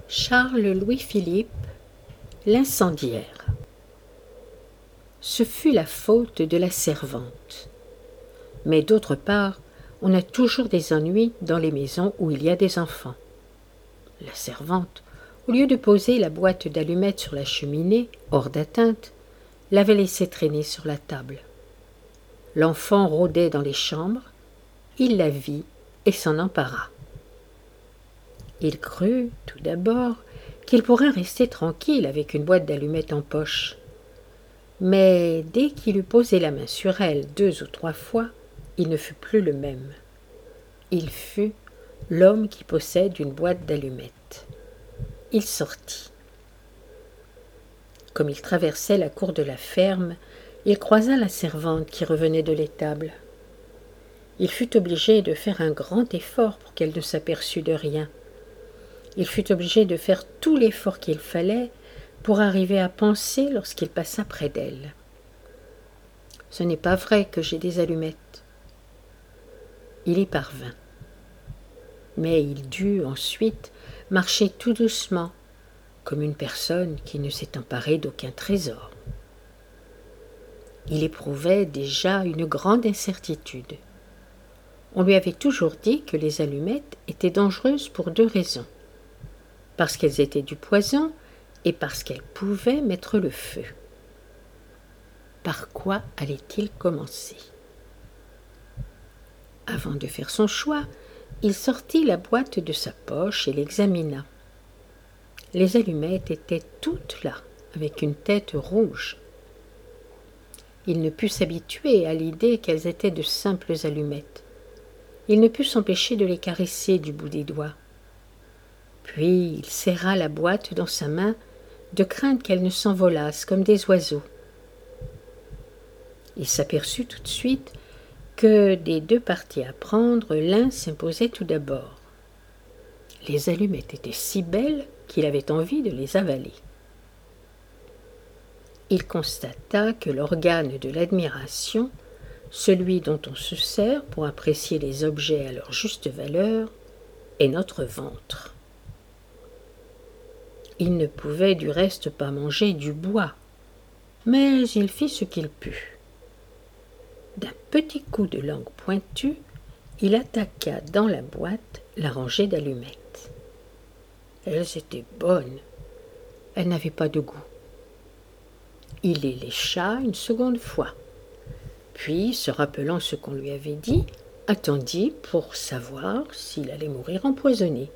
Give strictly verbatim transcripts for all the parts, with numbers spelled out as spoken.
Charles-Louis-Philippe, l'incendiaire. Ce fut la faute de la servante. Mais d'autre part, on a toujours des ennuis dans les maisons où il y a des enfants. La servante, au lieu de poser la boîte d'allumettes sur la cheminée, hors d'atteinte, l'avait laissée traîner sur la table. L'enfant rôdait dans les chambres, il la vit et s'en empara. Il crut, tout d'abord, qu'il pourrait rester tranquille avec une boîte d'allumettes en poche. Mais dès qu'il eut posé la main sur elle deux ou trois fois, il ne fut plus le même. Il fut l'homme qui possède une boîte d'allumettes. Il sortit. Comme il traversait la cour de la ferme, il croisa la servante qui revenait de l'étable. Il fut obligé de faire un grand effort pour qu'elle ne s'aperçût de rien. Il fut obligé de faire tout l'effort qu'il fallait pour arriver à penser lorsqu'il passa près d'elle. « Ce n'est pas vrai que j'ai des allumettes. » Il y parvint. Mais il dut ensuite marcher tout doucement, comme une personne qui ne s'est emparée d'aucun trésor. Il éprouvait déjà une grande incertitude. On lui avait toujours dit que les allumettes étaient dangereuses pour deux raisons. Parce qu'elles étaient du poison et parce qu'elles pouvaient mettre le feu. Par quoi allait-il commencer? Avant de faire son choix, il sortit la boîte de sa poche et l'examina. Les allumettes étaient toutes là, avec une tête rouge. Il ne put s'habituer à l'idée qu'elles étaient de simples allumettes. Il ne put s'empêcher de les caresser du bout des doigts. Puis il serra la boîte dans sa main, de crainte qu'elles ne s'envolassent comme des oiseaux. Il s'aperçut tout de suite que des deux partis à prendre, l'un s'imposait tout d'abord. Les allumettes étaient si belles qu'il avait envie de les avaler. Il constata que l'organe de l'admiration, celui dont on se sert pour apprécier les objets à leur juste valeur, est notre ventre. Il ne pouvait du reste pas manger du bois, mais il fit ce qu'il put. D'un petit coup de langue pointue, il attaqua dans la boîte la rangée d'allumettes. Elles étaient bonnes, elles n'avaient pas de goût. Il les lécha une seconde fois, puis, se rappelant ce qu'on lui avait dit, attendit pour savoir s'il allait mourir empoisonné.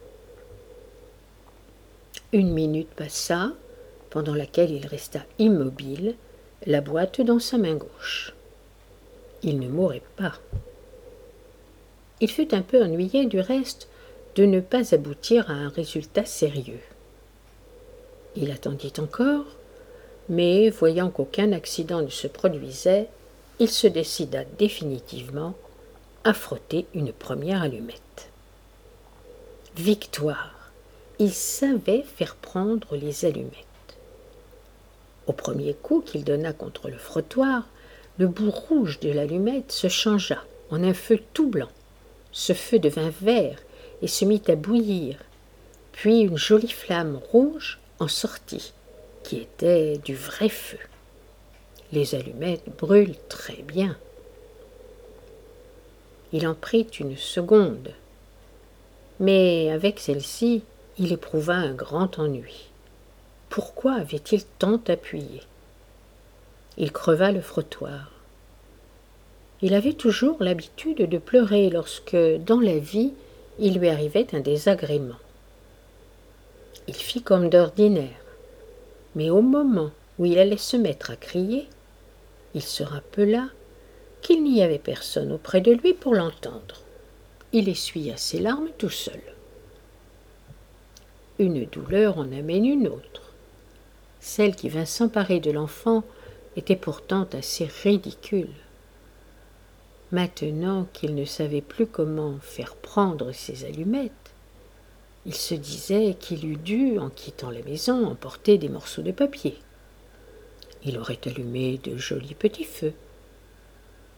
Une minute passa, pendant laquelle il resta immobile, la boîte dans sa main gauche. Il ne mourait pas. Il fut un peu ennuyé du reste de ne pas aboutir à un résultat sérieux. Il attendit encore, mais voyant qu'aucun accident ne se produisait, il se décida définitivement à frotter une première allumette. Victoire! Il savait faire prendre les allumettes. Au premier coup qu'il donna contre le frottoir, le bout rouge de l'allumette se changea en un feu tout blanc. Ce feu devint vert et se mit à bouillir. Puis une jolie flamme rouge en sortit, qui était du vrai feu. Les allumettes brûlent très bien. Il en prit une seconde, mais avec celle-ci, il éprouva un grand ennui. Pourquoi avait-il tant appuyé? Il creva le frottoir. Il avait toujours l'habitude de pleurer lorsque, dans la vie, il lui arrivait un désagrément. Il fit comme d'ordinaire, mais au moment où il allait se mettre à crier, il se rappela qu'il n'y avait personne auprès de lui pour l'entendre. Il essuya ses larmes tout seul. Une douleur en amène une autre. Celle qui vint s'emparer de l'enfant était pourtant assez ridicule. Maintenant qu'il ne savait plus comment faire prendre ses allumettes, il se disait qu'il eût dû, en quittant la maison, emporter des morceaux de papier. Il aurait allumé de jolis petits feux.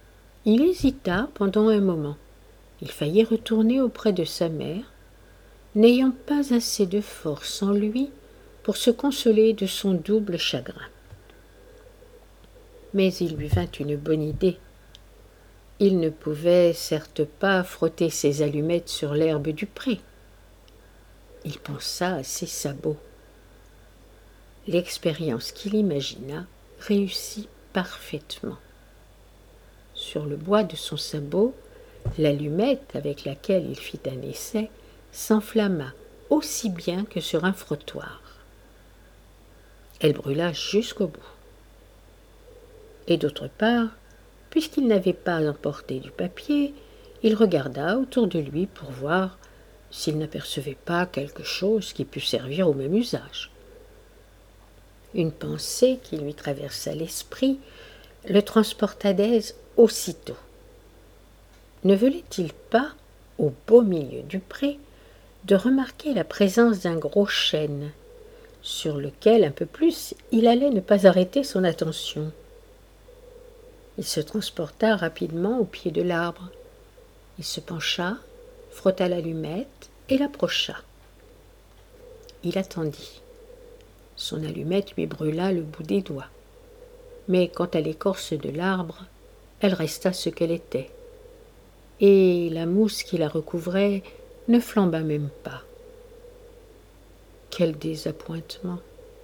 Il hésita pendant un moment. Il faillit retourner auprès de sa mère, n'ayant pas assez de force en lui pour se consoler de son double chagrin. Mais il lui vint une bonne idée. Il ne pouvait certes pas frotter ses allumettes sur l'herbe du pré. Il pensa à ses sabots. L'expérience qu'il imagina réussit parfaitement. Sur le bois de son sabot, l'allumette avec laquelle il fit un essai s'enflamma aussi bien que sur un frottoir. Elle brûla jusqu'au bout. Et d'autre part, puisqu'il n'avait pas emporté du papier, il regarda autour de lui pour voir s'il n'apercevait pas quelque chose qui pût servir au même usage. Une pensée qui lui traversa l'esprit le transporta d'aise aussitôt. Ne venait-il pas, au beau milieu du pré, de remarquer la présence d'un gros chêne, sur lequel un peu plus il allait ne pas arrêter son attention. Il se transporta rapidement au pied de l'arbre. Il se pencha, frotta l'allumette et l'approcha. Il attendit. Son allumette lui brûla le bout des doigts. Mais quant à l'écorce de l'arbre, elle resta ce qu'elle était. Et la mousse qui la recouvrait ne flamba même pas. Quel désappointement!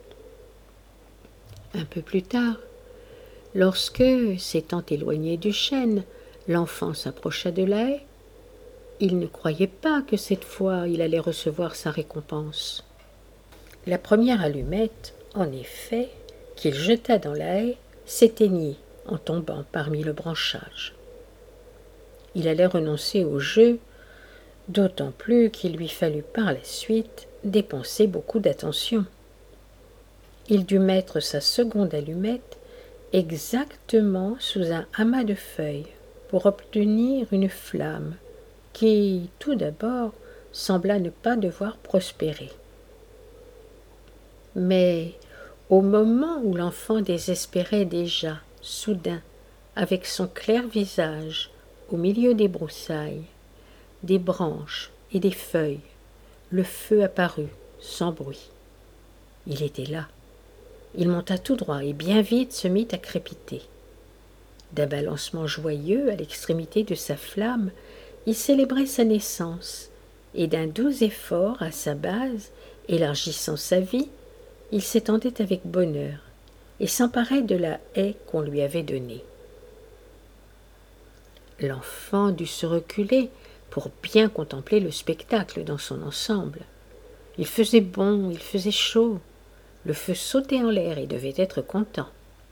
Un peu plus tard, lorsque, s'étant éloigné du chêne, l'enfant s'approcha de la haie, il ne croyait pas que cette fois il allait recevoir sa récompense. La première allumette, en effet, qu'il jeta dans la haie, s'éteignit en tombant parmi le branchage. Il allait renoncer au jeu, d'autant plus qu'il lui fallut par la suite dépenser beaucoup d'attention. Il dut mettre sa seconde allumette exactement sous un amas de feuilles pour obtenir une flamme qui, tout d'abord, sembla ne pas devoir prospérer. Mais au moment où l'enfant désespérait déjà, soudain, avec son clair visage, au milieu des broussailles, des branches et des feuilles, le feu apparut, sans bruit. Il était là. Il monta tout droit et bien vite se mit à crépiter. D'un balancement joyeux à l'extrémité de sa flamme, il célébrait sa naissance, et d'un doux effort à sa base, élargissant sa vie, il s'étendait avec bonheur et s'emparait de la haie qu'on lui avait donnée. L'enfant dut se reculer pour bien contempler le spectacle dans son ensemble. Il faisait bon, il faisait chaud, le feu sautait en l'air et devait être content.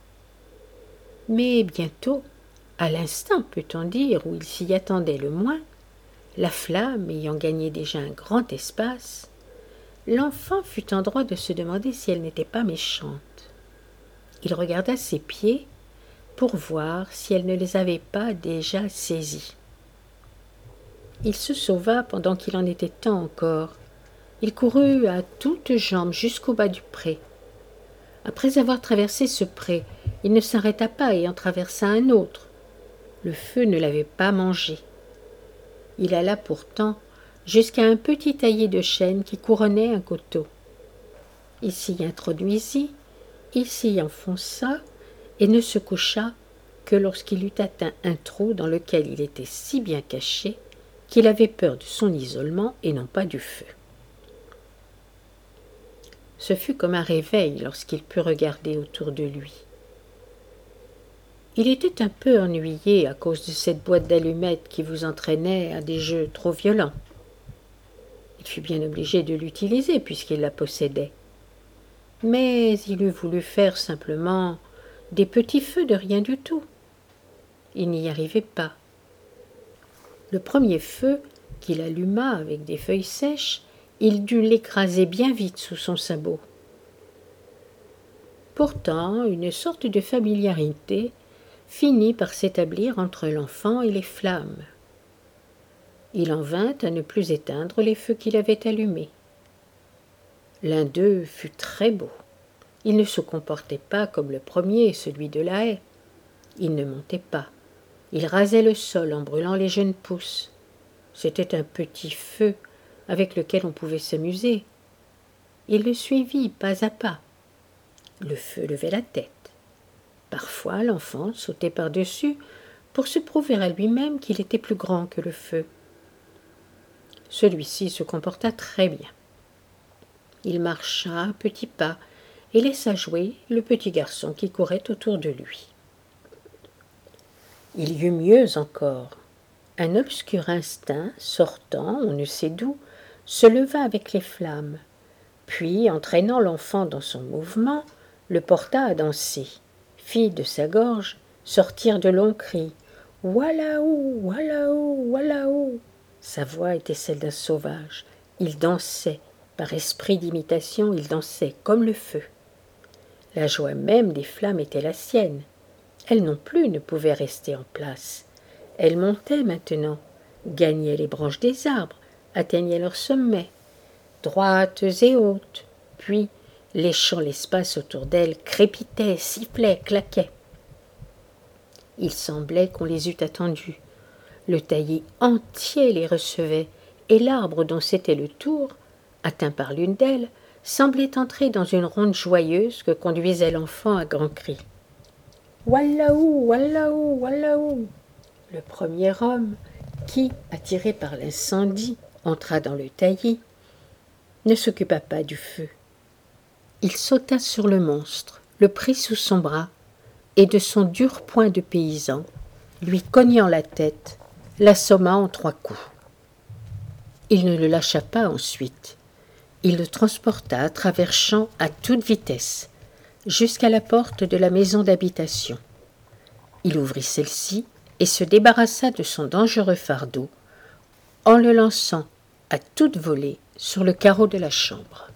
Mais bientôt, à l'instant peut-on dire où il s'y attendait le moins, la flamme ayant gagné déjà un grand espace, l'enfant fut en droit de se demander si elle n'était pas méchante. Il regarda ses pieds pour voir si elle ne les avait pas déjà saisis. Il se sauva pendant qu'il en était temps encore. Il courut à toutes jambes jusqu'au bas du pré. Après avoir traversé ce pré, il ne s'arrêta pas et en traversa un autre. Le feu ne l'avait pas mangé. Il alla pourtant jusqu'à un petit taillis de chêne qui couronnait un coteau. Il s'y introduisit, il s'y enfonça et ne se coucha que lorsqu'il eut atteint un trou dans lequel il était si bien caché qu'il avait peur de son isolement et non pas du feu. Ce fut comme un réveil lorsqu'il put regarder autour de lui. Il était un peu ennuyé à cause de cette boîte d'allumettes qui vous entraînait à des jeux trop violents. Il fut bien obligé de l'utiliser puisqu'il la possédait. Mais il eût voulu faire simplement des petits feux de rien du tout. Il n'y arrivait pas. Le premier feu qu'il alluma avec des feuilles sèches, il dut l'écraser bien vite sous son sabot. Pourtant, une sorte de familiarité finit par s'établir entre l'enfant et les flammes. Il en vint à ne plus éteindre les feux qu'il avait allumés. L'un d'eux fut très beau. Il ne se comportait pas comme le premier, celui de la haie. Il ne montait pas. Il rasait le sol en brûlant les jeunes pousses. C'était un petit feu avec lequel on pouvait s'amuser. Il le suivit pas à pas. Le feu levait la tête. Parfois, l'enfant sautait par-dessus pour se prouver à lui-même qu'il était plus grand que le feu. Celui-ci se comporta très bien. Il marcha à petits pas et laissa jouer le petit garçon qui courait autour de lui. Il y eut mieux encore. Un obscur instinct, sortant on ne sait d'où, se leva avec les flammes, puis, entraînant l'enfant dans son mouvement, le porta à danser, fit de sa gorge sortir de longs cris « Wallaou, wallaou, wallaou !» Sa voix était celle d'un sauvage. Il dansait, par esprit d'imitation, il dansait comme le feu. La joie même des flammes était la sienne. Elle non plus ne pouvait rester en place. Elle montait maintenant, gagnait les branches des arbres, atteignait leur sommet, droites et hautes, puis, léchant l'espace autour d'elle, crépitait, sifflait, claquait. Il semblait qu'on les eût attendues. Le taillis entier les recevait, et l'arbre dont c'était le tour, atteint par l'une d'elles, semblait entrer dans une ronde joyeuse que conduisait l'enfant à grands cris. « Wallaou, wallaou, wallaou !» Le premier homme, qui, attiré par l'incendie, entra dans le taillis, ne s'occupa pas du feu. Il sauta sur le monstre, le prit sous son bras, et de son dur poing de paysan, lui cognant la tête, l'assomma en trois coups. Il ne le lâcha pas ensuite. Il le transporta à travers champs à toute vitesse, jusqu'à la porte de la maison d'habitation. Il ouvrit celle-ci et se débarrassa de son dangereux fardeau en le lançant à toute volée sur le carreau de la chambre.